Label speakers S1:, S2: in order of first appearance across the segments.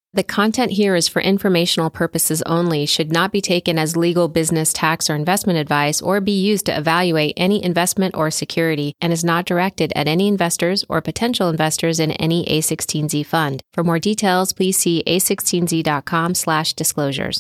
S1: The content here is for informational purposes only, should not be taken as legal, business, tax, or investment advice, or be used to evaluate any investment or security, and is not directed at any investors or potential investors in any A16Z fund. For more details, please see a16z.com/disclosures.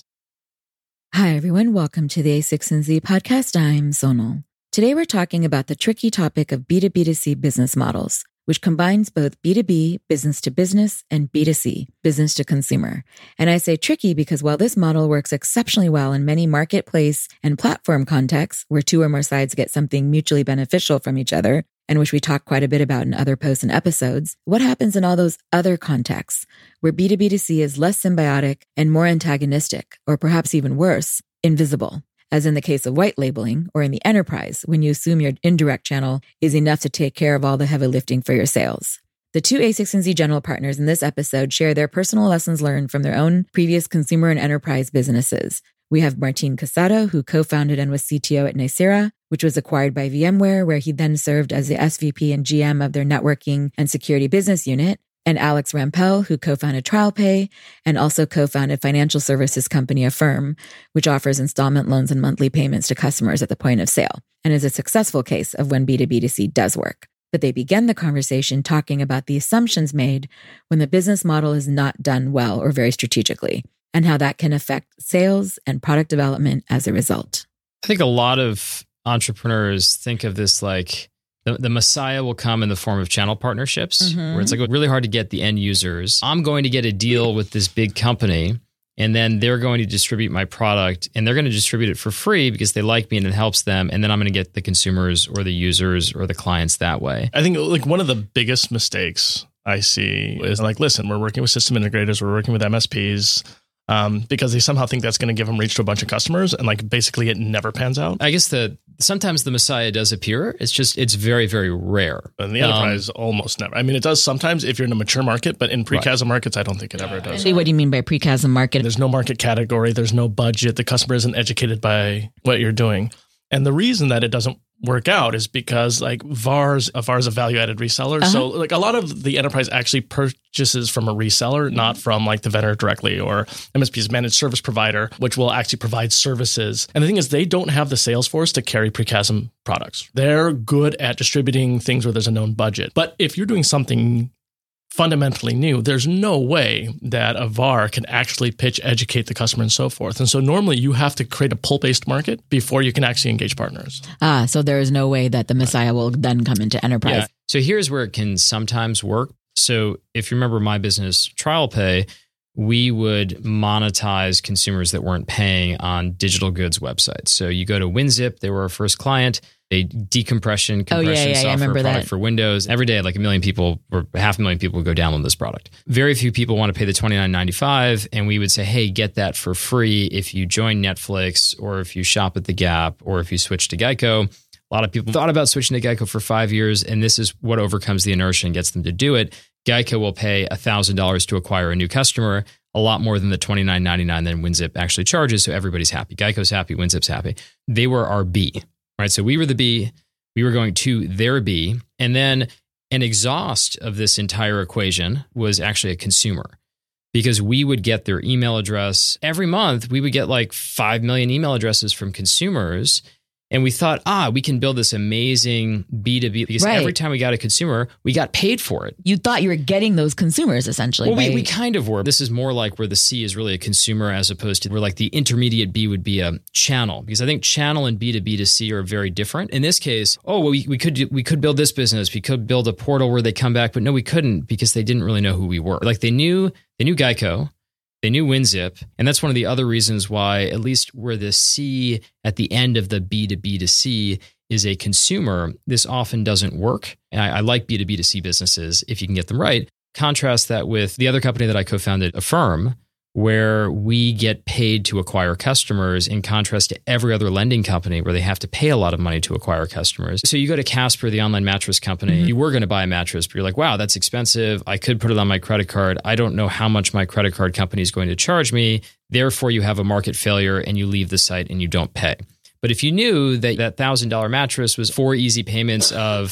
S2: Hi, everyone. Welcome to the A16Z podcast. I'm Sonal. Today, we're talking about the tricky topic of B2B2C business models, which combines both B2B, business to business, and B2C, business to consumer. And I say tricky because while this model works exceptionally well in many marketplace and platform contexts where two or more sides get something mutually beneficial from each other, and which we talk quite a bit about in other posts and episodes, what happens in all those other contexts where B2B2C is less symbiotic and more antagonistic, or perhaps even worse, invisible? As in the case of white labeling, or in the enterprise, when you assume your indirect channel is enough to take care of all the heavy lifting for your sales. The two A16Z general partners in this episode share their personal lessons learned from their own previous consumer and enterprise businesses. We have Martin Casado, who co-founded and was CTO at Nicira, which was acquired by VMware, where he then served as the SVP and GM of their networking and security business unit, and Alex Rampell, who co-founded TrialPay and also co-founded financial services company Affirm, which offers installment loans and monthly payments to customers at the point of sale, and is a successful case of when B2B2C does work. But they begin the conversation talking about the assumptions made when the business model is not done well or very strategically, and how that can affect sales and product development as a result.
S3: I think a lot of entrepreneurs think of this like the Messiah will come in the form of channel partnerships, where it's like really hard to get the end users. I'm going to get a deal with this big company, and then they're going to distribute my product, and they're going to distribute it for free because they like me and it helps them. And then I'm going to get the consumers or the users or the clients that way.
S4: I think like one of the biggest mistakes I see is like, listen, we're working with system integrators, we're working with MSPs, because they somehow think that's going to give them reach to a bunch of customers, and like basically it never pans out.
S3: I guess sometimes the Messiah does appear. It's very, very rare.
S4: And the enterprise almost never. I mean, it does sometimes if you're in a mature market, but in pre-chasm markets, I don't think it ever does.
S2: What do you mean by pre-chasm market?
S4: There's no market category. There's no budget. The customer isn't educated by what you're doing. And the reason that it doesn't work out is because like VAR's a value-added reseller. So like a lot of the enterprise actually purchases from a reseller, not from like the vendor directly, or MSP's managed service provider, which will actually provide services. And the thing is, they don't have the sales force to carry pre-chasm products. They're good at distributing things where there's a known budget. But if you're doing something fundamentally new, there's no way that a VAR can actually pitch, educate the customer, and so forth. And so normally you have to create a pull-based market before you can actually engage partners.
S2: So there is no way that the Messiah will then come into enterprise.
S3: Yeah. So here's where it can sometimes work. So if you remember my business, TrialPay, we would monetize consumers that weren't paying on digital goods websites. So you go to WinZip, they were our first client. A compression software product for Windows. Every day, like 1 million people or 500,000 people would go download this product. Very few people want to pay the $29.95, and we would say, hey, get that for free if you join Netflix, or if you shop at The Gap, or if you switch to Geico. A lot of people thought about switching to Geico for 5 years, and this is what overcomes the inertia and gets them to do it. Geico will pay $1,000 to acquire a new customer, a lot more than the $29.99 that WinZip actually charges, so everybody's happy. Geico's happy, WinZip's happy. They were our B. Right, so we were the B, we were going to their B, and then an exhaust of this entire equation was actually a consumer, because we would get their email address. Every month, we would get like 5 million email addresses from consumers, and we thought, we can build this amazing B2B, because every time we got a consumer, we got paid for it.
S2: You thought you were getting those consumers, essentially.
S3: Well, we kind of were. This is more like where the C is really a consumer, as opposed to where like the intermediate B would be a channel, because I think channel and B2B2C are very different. In this case, we could build this business. We could build a portal where they come back, but no, we couldn't, because they didn't really know who we were. Like they knew Geico. They knew WinZip, and that's one of the other reasons why, at least where the C at the end of the B2B2C is a consumer, this often doesn't work. And I like B2B2C businesses if you can get them right. Contrast that with the other company that I co-founded, Affirm, where we get paid to acquire customers, in contrast to every other lending company where they have to pay a lot of money to acquire customers. So you go to Casper, the online mattress company, you were going to buy a mattress, but you're like, wow, that's expensive. I could put it on my credit card. I don't know how much my credit card company is going to charge me. Therefore, you have a market failure and you leave the site and you don't pay. But if you knew that $1,000 mattress was 4 easy payments of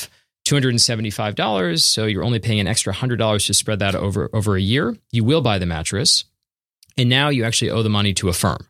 S3: $275. So you're only paying an extra $100 to spread that over a year. You will buy the mattress. And now you actually owe the money to a firm.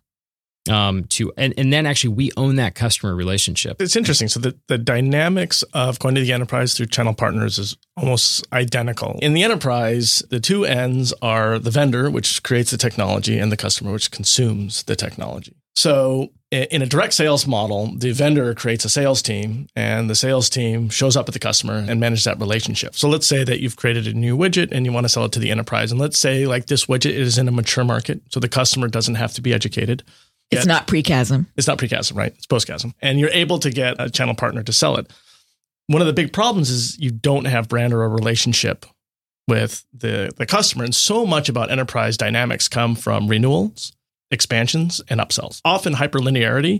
S3: And then actually we own that customer relationship.
S4: It's interesting. So the dynamics of going to the enterprise through channel partners is almost identical. In the enterprise, the two ends are the vendor, which creates the technology, and the customer, which consumes the technology. So in a direct sales model, the vendor creates a sales team, and the sales team shows up at the customer and manages that relationship. So let's say that you've created a new widget and you want to sell it to the enterprise. And let's say like this widget is in a mature market, so the customer doesn't have to be educated.
S2: It's not pre-chasm.
S4: It's not pre-chasm, right? It's post-chasm. And you're able to get a channel partner to sell it. One of the big problems is you don't have brand or a relationship with the customer. And so much about enterprise dynamics come from renewals, expansions, and upsells. Often hyperlinearity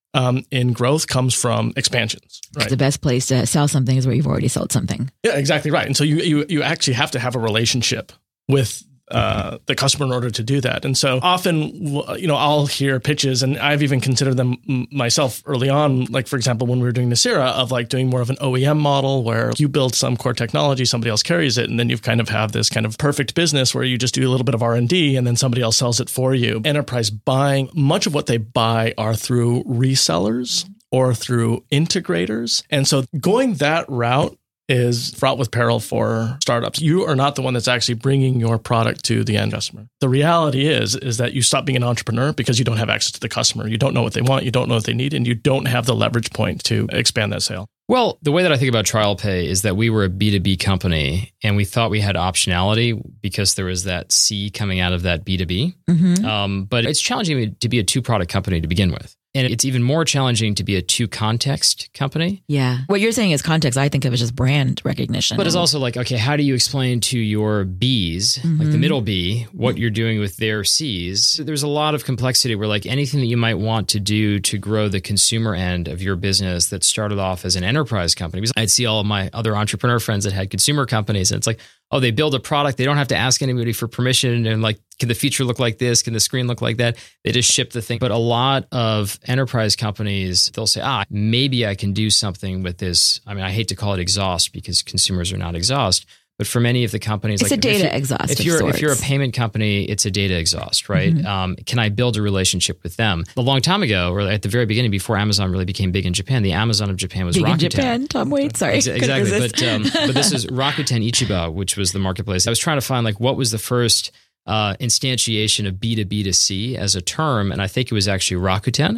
S4: in growth comes from expansions. Right?
S2: The best place to sell something is where you've already sold something.
S4: Yeah, exactly right. And so you actually have to have a relationship with the customer in order to do that. And so often, I'll hear pitches, and I've even considered them myself early on, like, for example, when we were doing Nicira, of like doing more of an OEM model where you build some core technology, somebody else carries it, and then you kind of have this kind of perfect business where you just do a little bit of R&D and then somebody else sells it for you. Enterprise buying, much of what they buy are through resellers or through integrators. And so going that route is fraught with peril for startups. You are not the one that's actually bringing your product to the end customer. The reality is that you stop being an entrepreneur because you don't have access to the customer. You don't know what they want. You don't know what they need, and you don't have the leverage point to expand that sale.
S3: Well, the way that I think about TrialPay is that we were a B2B company, and we thought we had optionality because there was that C coming out of that B2B.
S2: Mm-hmm.
S3: But it's challenging to be a two-product company to begin with. And it's even more challenging to be a two-context company.
S2: Yeah. What you're saying is context. I think of it as just brand recognition.
S3: But it's also like, okay, how do you explain to your Bs, like the middle B, what you're doing with their Cs? There's a lot of complexity where like anything that you might want to do to grow the consumer end of your business that started off as an enterprise company. Because I'd see all of my other entrepreneur friends that had consumer companies, and it's like, oh, they build a product. They don't have to ask anybody for permission. And like, can the feature look like this? Can the screen look like that? They just ship the thing. But a lot of enterprise companies, they'll say, maybe I can do something with this. I mean, I hate to call it exhaust because consumers are not exhaust. But for many of the companies,
S2: it's like a data exhaust.
S3: If you're a payment company, it's a data exhaust, right? Mm-hmm. Can I build a relationship with them? A long time ago, or at the very beginning, before Amazon really became big in Japan, the Amazon of Japan was Rakuten.
S2: In Japan, Tom Waits, sorry.
S3: Exactly. But this is Rakuten Ichiba, which was the marketplace. I was trying to find like what was the first instantiation of B2B to C as a term, and I think it was actually Rakuten.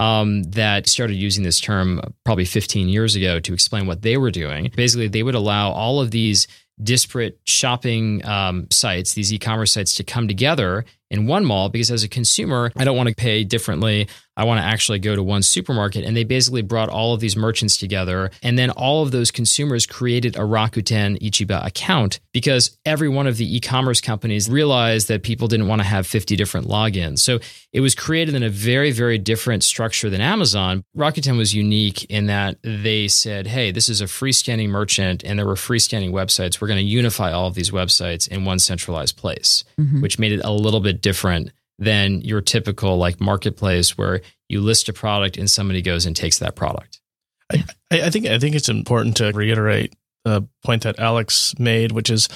S3: That started using this term probably 15 years ago to explain what they were doing. Basically, they would allow all of these disparate shopping sites, these e-commerce sites, to come together in one mall, because as a consumer, I don't want to pay differently. I want to actually go to one supermarket. And they basically brought all of these merchants together. And then all of those consumers created a Rakuten Ichiba account, because every one of the e-commerce companies realized that people didn't want to have 50 different logins. So it was created in a very, very different structure than Amazon. Rakuten was unique in that they said, hey, this is a freestanding merchant, and there were freestanding websites. We're going to unify all of these websites in one centralized place, which made it a little bit different than your typical like marketplace where you list a product and somebody goes and takes that product.
S4: I think it's important to reiterate the point that Alex made, which is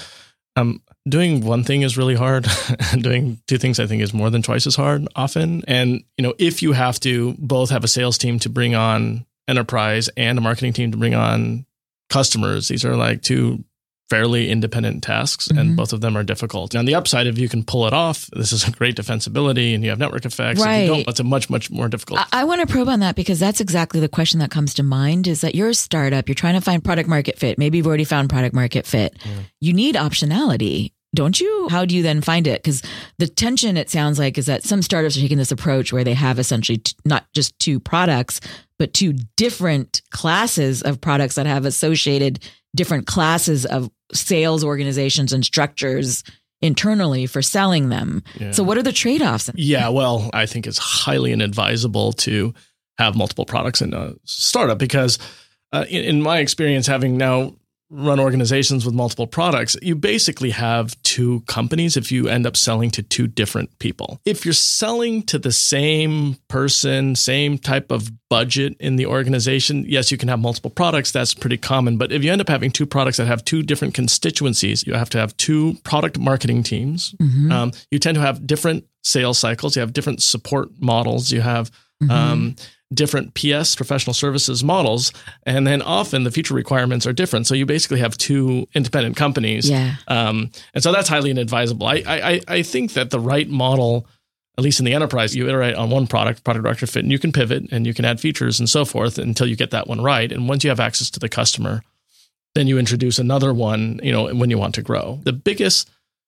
S4: doing one thing is really hard. Doing two things, I think, is more than twice as hard often. And if you have to both have a sales team to bring on enterprise and a marketing team to bring on customers, these are like two fairly independent tasks, and both of them are difficult. On the upside, if you can pull it off, this is a great defensibility and you have network effects.
S2: Right.
S4: If you don't, it's a much, much more difficult.
S2: I want to probe on that, because that's exactly the question that comes to mind, is that you're a startup, you're trying to find product market fit. Maybe you've already found product market fit. Yeah. You need optionality, don't you? How do you then find it? Because the tension, it sounds like, is that some startups are taking this approach where they have essentially not just two products, but two different classes of products that have associated different classes of sales organizations and structures internally for selling them. Yeah. So what are the trade-offs?
S4: Yeah, well, I think it's highly inadvisable to have multiple products in a startup, because in my experience, having now run organizations with multiple products, you basically have two companies if you end up selling to two different people. If you're selling to the same person, same type of budget in the organization, yes, you can have multiple products. That's pretty common. But if you end up having two products that have two different constituencies, you have to have two product marketing teams. Mm-hmm. You tend to have different sales cycles. You have different support models. You have different PS, professional services models. And then often the feature requirements are different. So you basically have two independent companies.
S2: Yeah.
S4: And so that's highly inadvisable. I think that the right model, at least in the enterprise, you iterate on one product market fit, and you can pivot and you can add features and so forth until you get that one right. And once you have access to the customer, then you introduce another one, when you want to grow. The biggest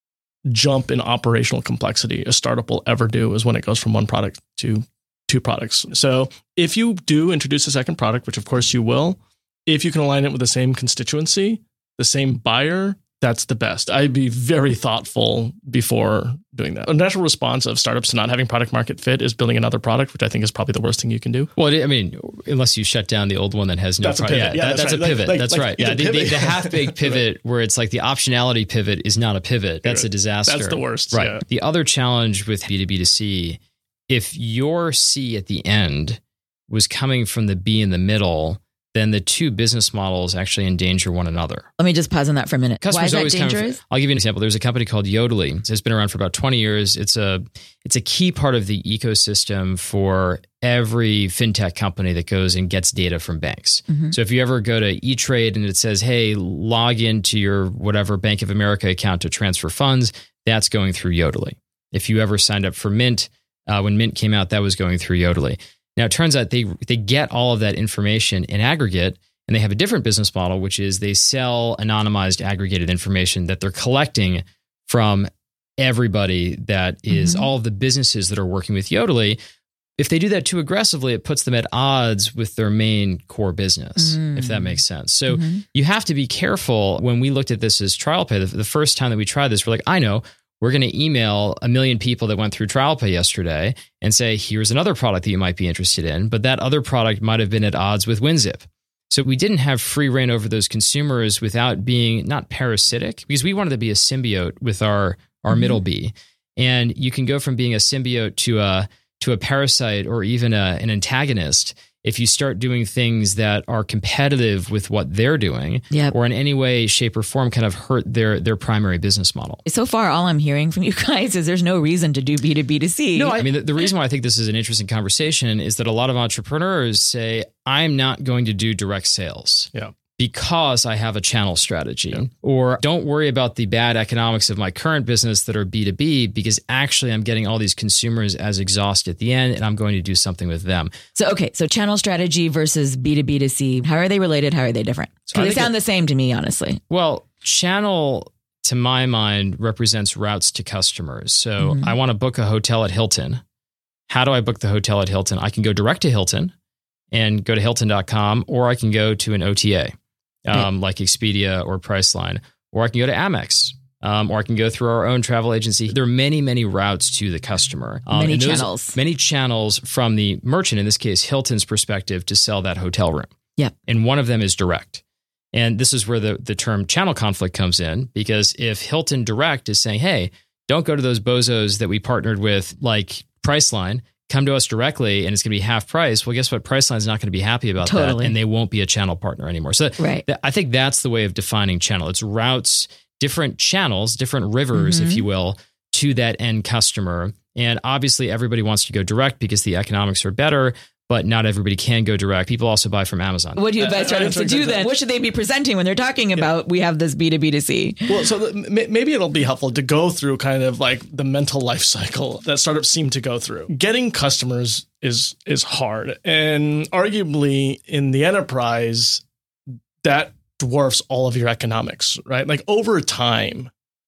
S4: jump in operational complexity a startup will ever do is when it goes from one product to two products. So if you do introduce a second product, which of course you will, if you can align it with the same constituency, the same buyer, that's the best. I'd be very thoughtful before doing that. A natural response of startups to not having product market fit is building another product, which I think is probably the worst thing you can do.
S3: Well, I mean, unless you shut down the old one that has no
S4: product.
S3: That's a pivot. That's right. Yeah, the half-baked pivot where it's like the optionality pivot is not a pivot. That's a disaster.
S4: That's the worst.
S3: Right.
S4: Yeah.
S3: The other challenge with B2B2C, if your C at the end was coming from the B in the middle, then the two business models actually endanger one another.
S2: Let me just pause on that for a minute.
S3: Customers
S2: Why is that dangerous?
S3: I'll give you an example. There's a company called Yodlee. It's been around for about 20 years. It's a key part of the ecosystem for every fintech company that goes and gets data from banks. Mm-hmm. So if you ever go to E-Trade and it says, hey, log into your whatever Bank of America account to transfer funds, that's going through Yodlee. If you ever signed up for Mint, when Mint came out, that was going through Yodlee. Now, it turns out they get all of that information in aggregate, and they have a different business model, which is they sell anonymized aggregated information that they're collecting from everybody that is all of the businesses that are working with Yodlee. If they do that too aggressively, it puts them at odds with their main core business, if that makes sense. So you have to be careful. When we looked at this as TrialPay, the first time that we tried this, we're like, I know. We're going to email 1 million people that went through TrialPay yesterday and say, here's another product that you might be interested in. But that other product might have been at odds with WinZip. So we didn't have free reign over those consumers without being not parasitic, because we wanted to be a symbiote with our middle B. And you can go from being a symbiote to a parasite or even an antagonist if you start doing things that are competitive with what they're doing, or in any way, shape, or form kind of hurt their primary business model.
S2: So far, all I'm hearing from you guys is there's no reason to do B2B2C.
S3: No, I mean, the reason why I think this is an interesting conversation is that a lot of entrepreneurs say, I'm not going to do direct sales.
S4: Yeah.
S3: Because I have a channel strategy, or don't worry about the bad economics of my current business that are B2B, because actually I'm getting all these consumers as exhaust at the end and I'm going to do something with them.
S2: So channel strategy versus B2B2C, how are they related? How are they different? Because they sound the same to me, honestly.
S3: Well, channel, to my mind, represents routes to customers. So I want to book a hotel at Hilton. How do I book the hotel at Hilton? I can go direct to Hilton and go to Hilton.com, or I can go to an OTA. Like Expedia or Priceline, or I can go to Amex, or I can go through our own travel agency. There are many, many routes to the customer.
S2: Many channels.
S3: Many channels from the merchant, in this case, Hilton's perspective, to sell that hotel room.
S2: Yep.
S3: And one of them is direct. And this is where the term channel conflict comes in, because if Hilton Direct is saying, hey, don't go to those bozos that we partnered with like Priceline, come to us directly and it's going to be half price. Well, guess what? Priceline's not going to be happy about that, and they won't be a channel partner anymore. So I think that's the way of defining channel. It's routes, different channels, different rivers, if you will, to that end customer. And obviously everybody wants to go direct because the economics are better, but not everybody can go direct. People also buy from Amazon.
S2: What do you advise startups to do then? What should they be presenting when they're talking about we have this B2B2C?
S4: Well, so maybe it'll be helpful to go through kind of like the mental life cycle that startups seem to go through. Getting customers is hard. And arguably in the enterprise, that dwarfs all of your economics, right? Like over time,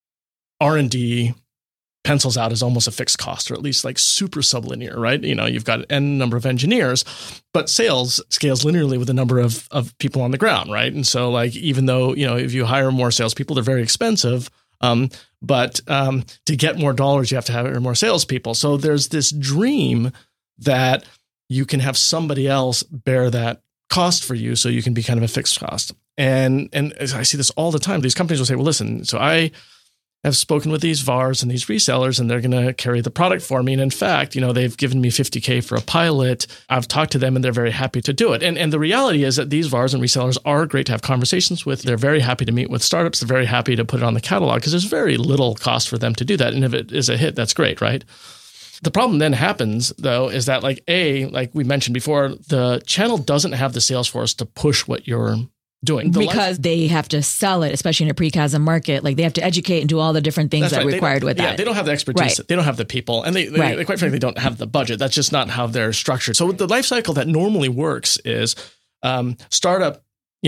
S4: R&D pencils out as almost a fixed cost, or at least like super sublinear, right? You've got n number of engineers, but sales scales linearly with the number of people on the ground, right? And so like, even though, if you hire more salespeople, they're very expensive. But to get more dollars, you have to hire more salespeople. So there's this dream that you can have somebody else bear that cost for you, so you can be kind of a fixed cost. And I see this all the time. These companies will say, well, listen, so I have spoken with these VARs and these resellers, and they're going to carry the product for me. And in fact, they've given me $50K for a pilot. I've talked to them and they're very happy to do it. And the reality is that these VARs and resellers are great to have conversations with. They're very happy to meet with startups. They're very happy to put it on the catalog because there's very little cost for them to do that. And if it is a hit, that's great, right? The problem then happens, though, is that like we mentioned before, the channel doesn't have the sales force to push what you're doing.
S2: Because they have to sell it, especially in a pre-chasm market. Like they have to educate and do all the different things that are required with that.
S4: Yeah, they don't have the expertise. Right. They don't have the people. And they quite frankly don't have the budget. That's just not how they're structured. So the life cycle that normally works is startup,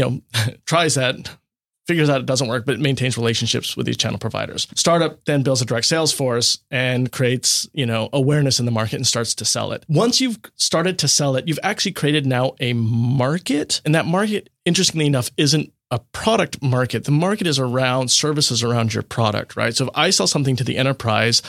S4: tries that, figures out it doesn't work, but it maintains relationships with these channel providers. Startup then builds a direct sales force and creates, awareness in the market and starts to sell it. Once you've started to sell it, you've actually created now a market. And that market, interestingly enough, isn't a product market. The market is around services around your product, right? So if I sell something to the enterprise,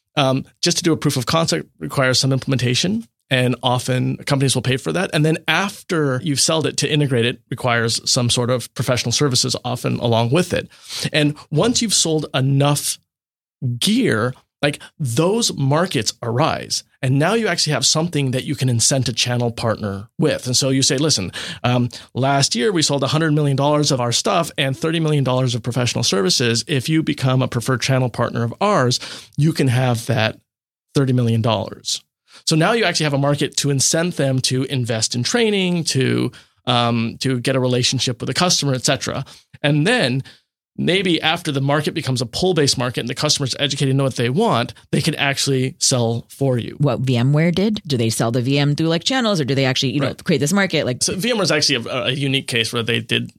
S4: just to do a proof of concept requires some implementation. And often companies will pay for that. And then after you've sold it, to integrate it requires some sort of professional services often along with it. And once you've sold enough gear, like those markets arise. And now you actually have something that you can incent a channel partner with. And so you say, listen, last year we sold $100 million of our stuff and $30 million of professional services. If you become a preferred channel partner of ours, you can have that $30 million. So now you actually have a market to incent them to invest in training, to get a relationship with a customer, et cetera. And then maybe after the market becomes a pull-based market and the customer's educated and know what they want, they can actually sell for you.
S2: What VMware did? Do they sell the VM through like channels, or do they actually create this market? Like,
S4: so VMware is actually a unique case where they did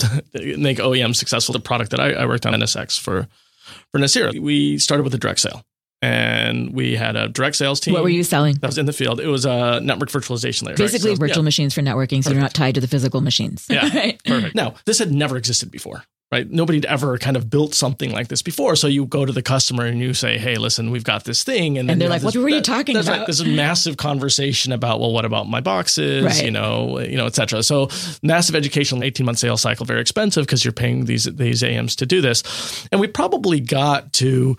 S4: make OEM successful. The product that I worked on, NSX for Nicira, we started with a direct sale. And we had a direct sales team.
S2: What were you selling?
S4: That was in the field. It was a network virtualization layer.
S2: Basically virtual machines for networking, so they're not tied to the physical machines.
S4: Yeah, right? Perfect. Now, this had never existed before, right? Nobody had ever kind of built something like this before. So you go to the customer and you say, hey, listen, we've got this thing. And
S2: they're like, what were you talking about?
S4: Right. There's a massive conversation about, well, what about my boxes?
S2: Right.
S4: Et cetera. So massive educational 18-month sales cycle, very expensive because you're paying these AMs to do this. And we probably got to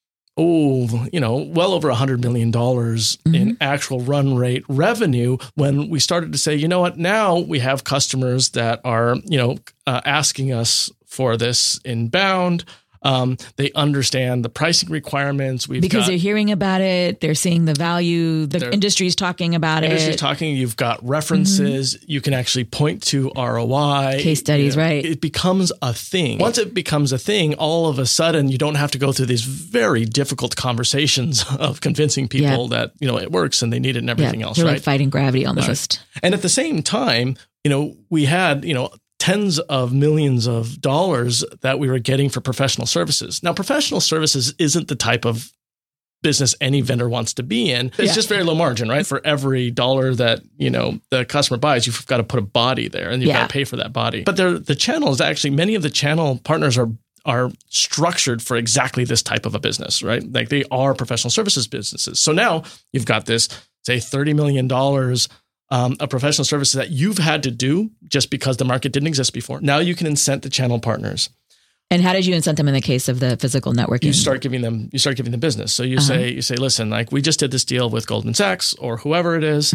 S4: well over $100 million in actual run rate revenue when we started to say, you know what, now we have customers that are, asking us for this inbound. They understand the pricing requirements.
S2: Because they're hearing about it. They're seeing the value. The industry's talking about it.
S4: Industry's talking. You've got references. You can actually point to ROI.
S2: Case studies, right.
S4: It becomes a thing. Once it becomes a thing, all of a sudden, you don't have to go through these very difficult conversations of convincing people that, it works and they need it and everything else,
S2: They're
S4: right?
S2: like fighting gravity almost.
S4: Right. And at the same time, we had, tens of millions of dollars that we were getting for professional services. Now, professional services isn't the type of business any vendor wants to be in. It's just very low margin, right? For every dollar that, the customer buys, you've got to put a body there and you've got to pay for that body. But the channels, actually, many of the channel partners are structured for exactly this type of a business, right? Like they are professional services businesses. So now you've got this, say, $30 million of professional services that you've had to do just because the market didn't exist before. Now you can incent the channel partners.
S2: And how did you incent them in the case of the physical networking?
S4: You start giving them business. So you say, listen, like we just did this deal with Goldman Sachs or whoever it is.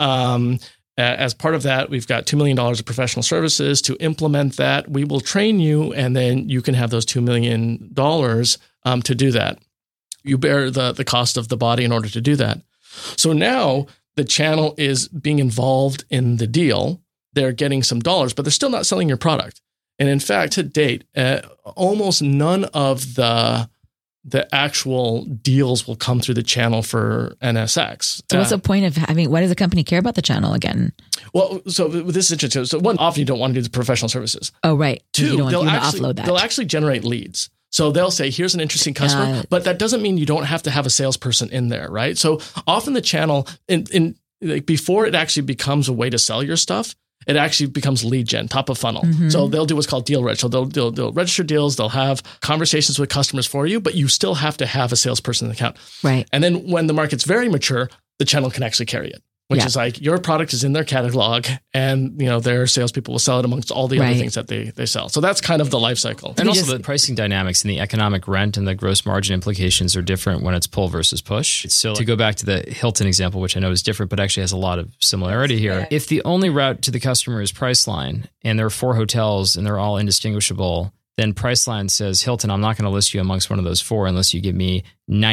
S4: As part of that, we've got $2 million of professional services to implement that. We will train you, and then you can have those $2 million to do that. You bear the cost of the body in order to do that. So now the channel is being involved in the deal. They're getting some dollars, but they're still not selling your product. And in fact, to date, almost none of the actual deals will come through the channel for NSX.
S2: So what's the point of why does a company care about the channel again?
S4: Well, so this is interesting. So one, often you don't want to do the professional services.
S2: Oh, right.
S4: Two,
S2: you don't want to offload that.
S4: They'll actually generate leads. So they'll say, here's an interesting customer, but that doesn't mean you don't have to have a salesperson in there, right? So often the channel, before it actually becomes a way to sell your stuff, it actually becomes lead gen, top of funnel. So they'll do what's called deal reg. So they'll register deals, they'll have conversations with customers for you, but you still have to have a salesperson in the account.
S2: Right.
S4: And then when the market's very mature, the channel can actually carry it. which is like your product is in their catalog and, their salespeople will sell it amongst all the other things that they sell. So that's kind of the life cycle.
S3: And also the pricing dynamics and the economic rent and the gross margin implications are different when it's pull versus push. So to go back to the Hilton example, which I know is different, but actually has a lot of similarity here. Yeah. If the only route to the customer is Priceline and there are 4 hotels and they're all indistinguishable, then Priceline says, Hilton, I'm not going to list you amongst one of those 4 unless you give me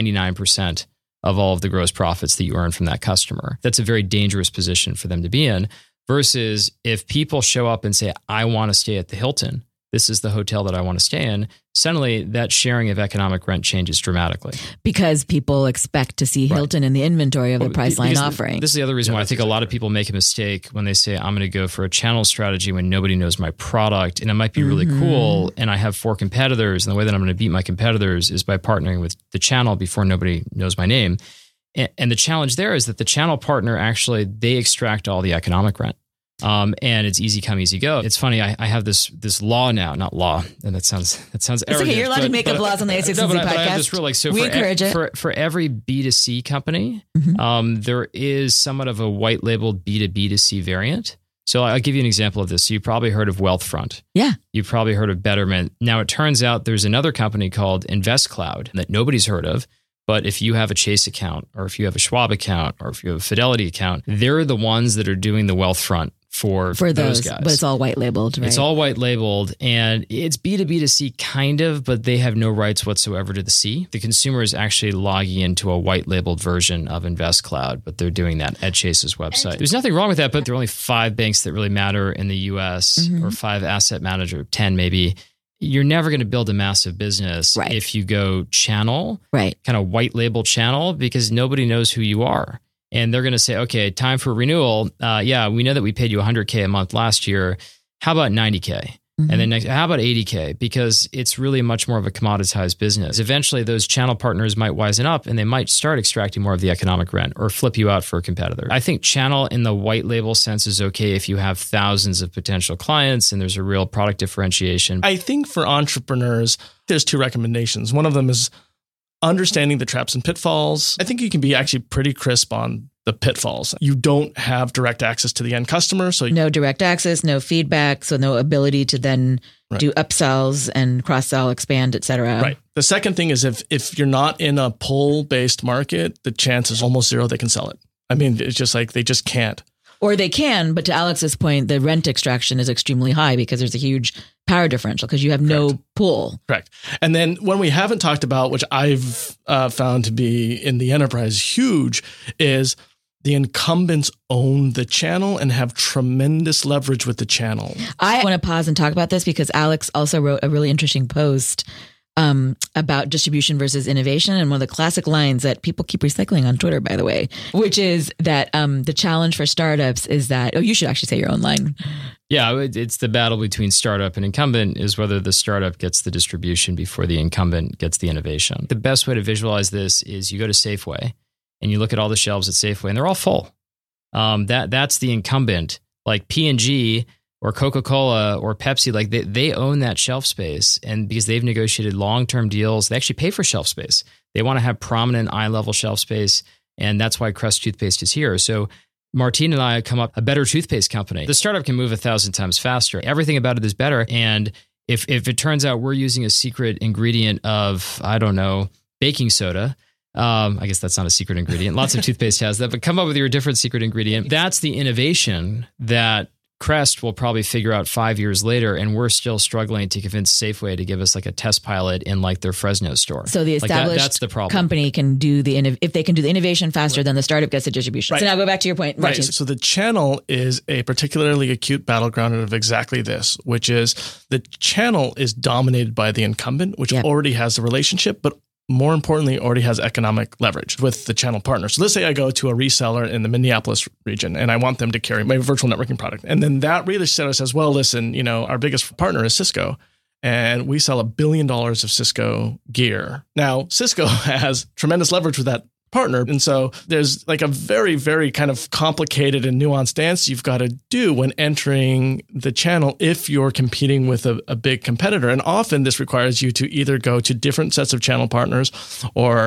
S3: 99% of all of the gross profits that you earn from that customer. That's a very dangerous position for them to be in, versus if people show up and say, I want to stay at the Hilton, this is the hotel that I want to stay in, suddenly that sharing of economic rent changes dramatically.
S2: Because people expect to see Hilton in the inventory of the Priceline offering.
S3: This is the other reason why I think a lot of people make a mistake when they say, I'm going to go for a channel strategy when nobody knows my product. And it might be really cool. And I have 4 competitors. And the way that I'm going to beat my competitors is by partnering with the channel before nobody knows my name. And the challenge there is that the channel partner, actually, they extract all the economic rent. And it's easy come, easy go. It's funny. I have this law now, not law, and that sounds arrogant.
S2: It's okay. You're allowed to make up laws on the A6Z podcast.
S3: But I have this rule, so
S2: we encourage it.
S3: For every B2C company, there is somewhat of a white labeled B2B2C variant. So I'll give you an example of this. So you probably heard of Wealthfront.
S2: Yeah.
S3: You've probably heard of Betterment. Now it turns out there's another company called InvestCloud that nobody's heard of. But if you have a Chase account, or if you have a Schwab account, or if you have a Fidelity account, they're the ones that are doing the Wealthfront for those guys.
S2: But it's all white labeled, right?
S3: It's all white labeled, and it's B2B2C kind of, but they have no rights whatsoever to the C. The consumer is actually logging into a white labeled version of InvestCloud, but they're doing that at Chase's website. There's nothing wrong with that, but there are only 5 banks that really matter in the US, or 5 asset manager, 10 maybe. You're never going to build a massive business if you go channel, kind of white label channel, because nobody knows who you are. And they're going to say, okay, time for renewal. Yeah, we know that we paid you $100K a month last year. How about $90K? And then next, how about $80K? Because it's really much more of a commoditized business. Eventually, those channel partners might wisen up and they might start extracting more of the economic rent or flip you out for a competitor. I think channel in the white label sense is okay if you have thousands of potential clients and there's a real product differentiation.
S4: I think for entrepreneurs, there's 2 recommendations. One of them is understanding the traps and pitfalls. I think you can be actually pretty crisp on the pitfalls. You don't have direct access to the end customer. So
S2: no direct access, no feedback, so no ability to then do upsells and cross-sell, expand, et cetera.
S4: Right. The second thing is if you're not in a pull-based market, the chance is almost 0 they can sell it. I mean, it's just like they just can't.
S2: Or they can, but to Alex's point, the rent extraction is extremely high because there's a huge power differential because you have no pull.
S4: Correct. And then when we haven't talked about, which I've found to be in the enterprise huge, is the incumbents own the channel and have tremendous leverage with the channel.
S2: I want to pause and talk about this because Alex also wrote a really interesting post about distribution versus innovation. And one of the classic lines that people keep recycling on Twitter, by the way, which is that the challenge for startups is that, you should actually say your own line.
S3: Yeah, it's the battle between startup and incumbent is whether the startup gets the distribution before the incumbent gets the innovation. The best way to visualize this is you go to Safeway and you look at all the shelves at Safeway and they're all full. That's the incumbent. Like P&G or Coca-Cola or Pepsi, like they own that shelf space, and because they've negotiated long-term deals, they actually pay for shelf space. They want to have prominent eye-level shelf space, and that's why Crest toothpaste is here. So Martine and I come up a better toothpaste company. The startup can move 1,000 times faster. Everything about it is better, and if it turns out we're using a secret ingredient of, I don't know, baking soda, I guess that's not a secret ingredient. Lots of toothpaste has that, but come up with your different secret ingredient. That's the innovation that Crest will probably figure out 5 years later, and we're still struggling to convince Safeway to give us like a test pilot in like their Fresno store.
S2: So the established
S3: that's the problem.
S2: Company can do if they can do the innovation faster, then the startup gets the distribution. Right. So now go back to your point, Martin.
S4: Right. So the channel is a particularly acute battleground of exactly this, which is the channel is dominated by the incumbent, which already has the relationship, but more importantly, already has economic leverage with the channel partner. So let's say I go to a reseller in the Minneapolis region and I want them to carry my virtual networking product. And then that reseller says, well, listen, our biggest partner is Cisco, and we sell $1 billion of Cisco gear. Now, Cisco has tremendous leverage with that partner. And so there's like a very, very kind of complicated and nuanced dance you've got to do when entering the channel if you're competing with a big competitor. And often this requires you to either go to different sets of channel partners or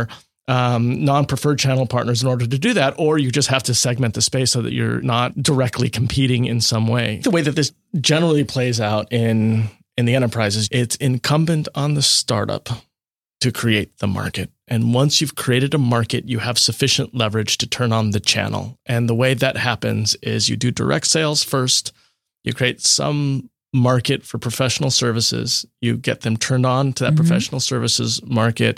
S4: non-preferred channel partners in order to do that, or you just have to segment the space so that you're not directly competing in some way. The way that this generally plays out in the enterprise is it's incumbent on the startup to create the market. And once you've created a market, you have sufficient leverage to turn on the channel. And the way that happens is you do direct sales first, you create some market for professional services, you get them turned on to that professional services market.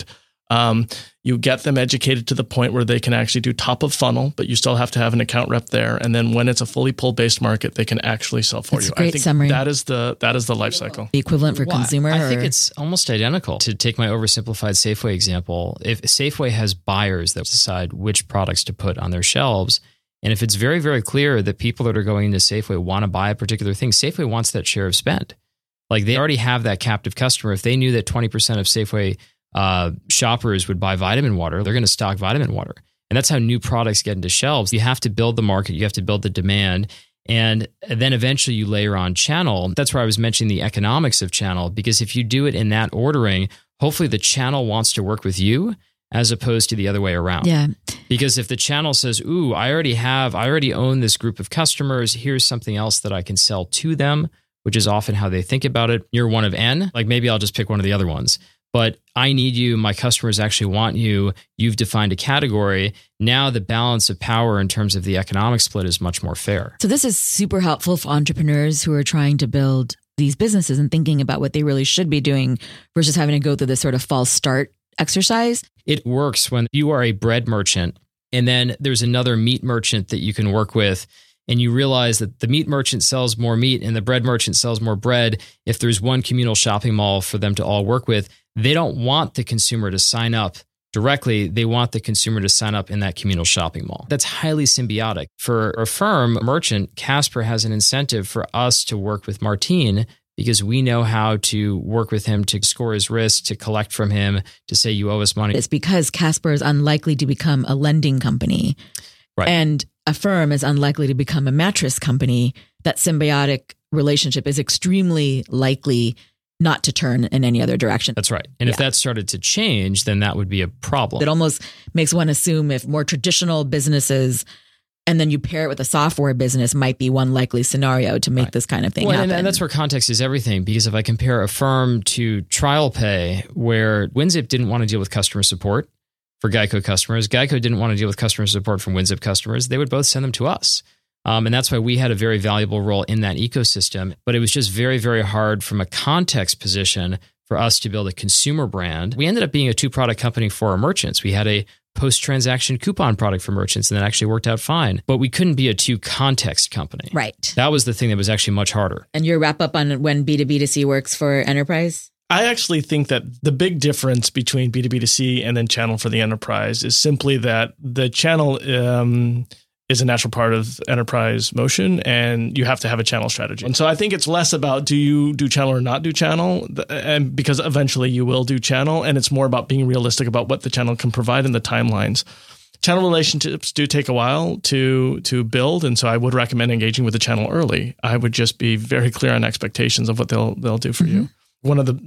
S4: You get them educated to the point where they can actually do top of funnel, but you still have to have an account rep there. And then when it's a fully pull-based market, they can actually sell for you.
S2: Great
S4: I think
S2: summary.
S4: that is the life cycle.
S2: The equivalent for consumer?
S3: I think it's almost identical. To take my oversimplified Safeway example, if Safeway has buyers that decide which products to put on their shelves, and if it's very, very clear that people that are going into Safeway want to buy a particular thing, Safeway wants that share of spend. Like they already have that captive customer. If they knew that 20% of Safeway shoppers would buy vitamin water, they're going to stock vitamin water. And that's how new products get into shelves. You have to build the market. You have to build the demand. And then eventually you layer on channel. That's where I was mentioning the economics of channel, because if you do it in that ordering, hopefully the channel wants to work with you as opposed to the other way around.
S2: Yeah.
S3: Because if the channel says, ooh, I already own this group of customers, here's something else that I can sell to them, which is often how they think about it. You're one of N, like maybe I'll just pick one of the other ones. But I need you. My customers actually want you. You've defined a category. Now the balance of power in terms of the economic split is much more fair.
S2: So this is super helpful for entrepreneurs who are trying to build these businesses and thinking about what they really should be doing versus having to go through this sort of false start exercise.
S3: It works when you are a bread merchant and then there's another meat merchant that you can work with. And you realize that the meat merchant sells more meat and the bread merchant sells more bread. If there's one communal shopping mall for them to all work with, they don't want the consumer to sign up directly. They want the consumer to sign up in that communal shopping mall. That's highly symbiotic. For a firm, a merchant, Casper has an incentive for us to work with Martine because we know how to work with him to score his risk, to collect from him, to say you owe us money.
S2: It's because Casper is unlikely to become a lending company.
S3: Right.
S2: And a firm is unlikely to become a mattress company. That symbiotic relationship is extremely likely not to turn in any other direction.
S3: That's right. And if that started to change, then that would be a problem.
S2: It almost makes one assume if more traditional businesses and then you pair it with a software business might be one likely scenario to make this kind of thing happen.
S3: And that's where context is everything. Because if I compare a firm to TrialPay, where WinZip didn't want to deal with customer support for Geico customers, Geico didn't want to deal with customer support from WinZip customers, they would both send them to us. And that's why we had a very valuable role in that ecosystem. But it was just very, very hard from a context position for us to build a consumer brand. We ended up being a two-product company for our merchants. We had a post-transaction coupon product for merchants, and that actually worked out fine. But we couldn't be a two-context company.
S2: Right.
S3: That was the thing that was actually much harder.
S2: And your wrap up on when B2B2C works for enterprise?
S4: I actually think that the big difference between B2B2C and then channel for the enterprise is simply that the channel is a natural part of enterprise motion, and you have to have a channel strategy. And so I think it's less about do you do channel or not do channel, and because eventually you will do channel, and it's more about being realistic about what the channel can provide in the timelines. Channel relationships do take a while to build, and so I would recommend engaging with the channel early. I would just be very clear on expectations of what they'll do for you. One of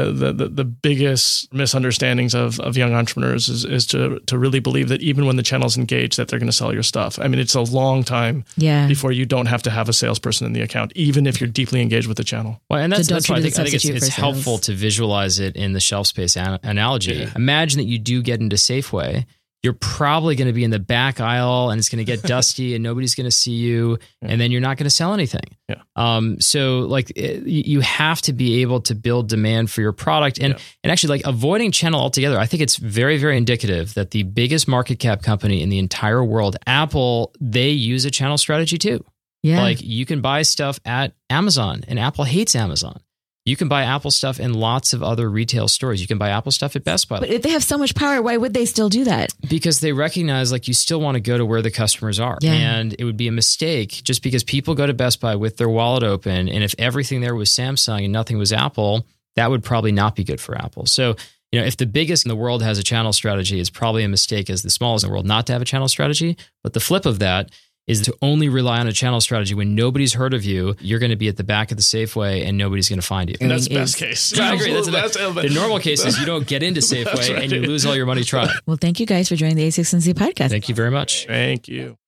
S4: the biggest misunderstandings of young entrepreneurs is to really believe that even when the channel's engaged, that they're going to sell your stuff. I mean, it's a long time before you don't have to have a salesperson in the account, even if you're deeply engaged with the channel.
S3: Well, and that's why I think it's helpful to visualize it in the shelf space analogy. Yeah. Imagine that you do get into Safeway. You're probably going to be in the back aisle and it's going to get dusty and nobody's going to see you. And then you're not going to sell anything.
S4: Yeah.
S3: So like you have to be able to build demand for your product and actually like avoiding channel altogether. I think it's very, very indicative that the biggest market cap company in the entire world, Apple, they use a channel strategy too.
S2: Yeah.
S3: Like you can buy stuff at Amazon and Apple hates Amazon. You can buy Apple stuff in lots of other retail stores. You can buy Apple stuff at Best Buy.
S2: But if they have so much power, why would they still do that?
S3: Because they recognize like you still want to go to where the customers are.
S2: Yeah.
S3: And it would be a mistake just because people go to Best Buy with their wallet open. And if everything there was Samsung and nothing was Apple, that would probably not be good for Apple. So, you know, if the biggest in the world has a channel strategy, it's probably a mistake as the smallest in the world not to have a channel strategy. But the flip of that is to only rely on a channel strategy. When nobody's heard of you, you're going to be at the back of the Safeway and nobody's going to find you.
S4: And that's the best case.
S3: I agree. The normal case is you don't get into Safeway and you lose all your money trying.
S2: Well, thank you guys for joining the A6Z podcast.
S3: Thank you very much.
S4: Thank you.